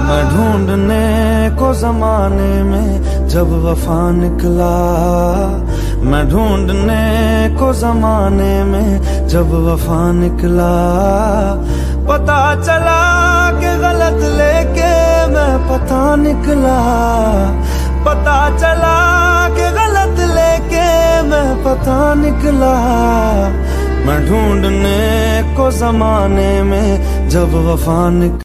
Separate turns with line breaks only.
मैं ढूंढने को जमाने में जब वफा निकला, मैं ढूंढने को जमाने में जब वफा निकला। पता चला कि गलत लेके मैं पता निकला, पता चला कि गलत लेके मैं पता निकला। मैं ढूंढने को जमाने में जब वफा निकला।